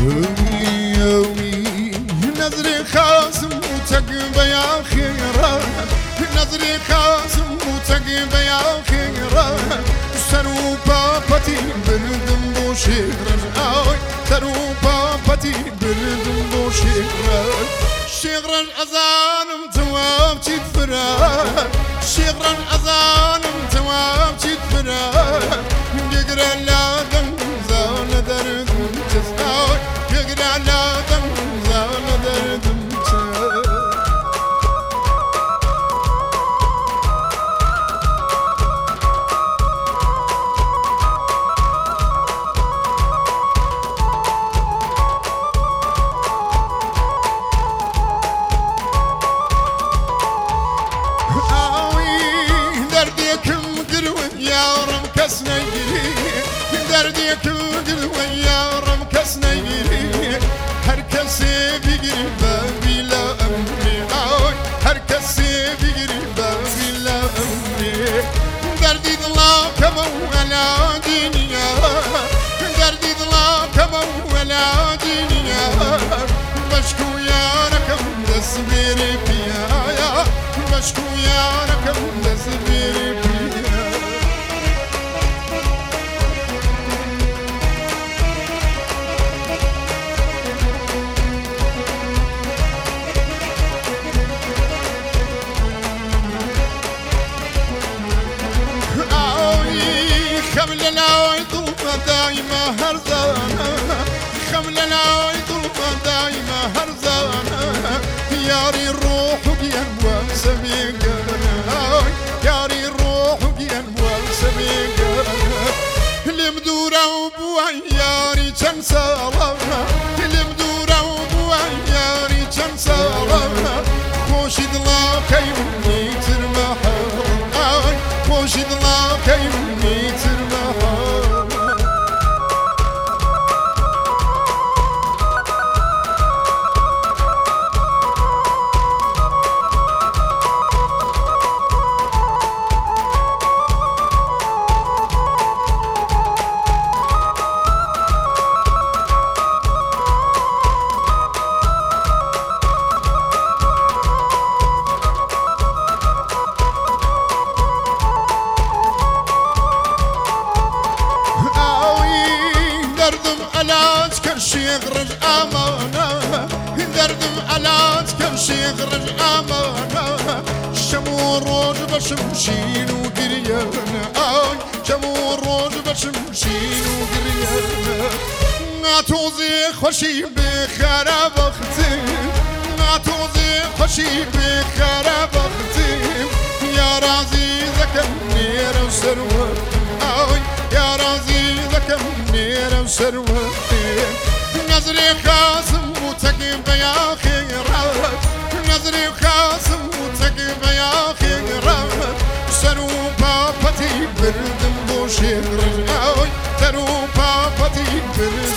نظري خاسم وتقب يا خيرا نظري خاسم وتقب يا خيرا سرو بابتي بردم بوشيرا سرو بابتي بردم بوشيرا شيرا الأذان متواب تفرا شيرا الأذان متواب تفرا يقرا لا دم زال درد تسعى يقرا لا دم زال درد دردي كل ويا رمكس نيري هركس بيجري بابي لا أمري هركس بيجري بابي لا أمري دردي ضلا كما ولا دنيا دردي ضلا كما ولا دنيا بشكو يا ركم دسبيري فيها بشكو يا ركم دسبيري فيها خملنا ويطلب دايما هرزانا خملنا ويطلب دايما هرزانا ياري الروح بينوى سميقنا ياري الروح بينوى سميقنا المدورة وبوعياري تنسالنا المدورة وبوعياري تنسالنا خوش دلا كيوني ترمحا خوش دلا كيوني ترمحا علاج كرشي يخرج أمانة دردم علاج كرشي يخرج أمانة شمور روج بشمشين وقريانا شمور روج بشمشين وقريانا ناتوزي خوشي بخراب اختي ناتوزي خوشي بخراب اختي يا رازي ذكرني وسروت يا رازي ذكرني وسروتي نظري خاسم وتقب يا خيرات نظري خاسم وتقب يا خيرات سرو بابتي بردم بوشير سرو بابتي بردم